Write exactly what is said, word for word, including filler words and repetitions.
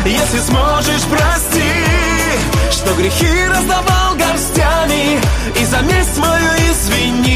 если сможешь, прости, что грехи раздавал горстями, и за месть мою извини.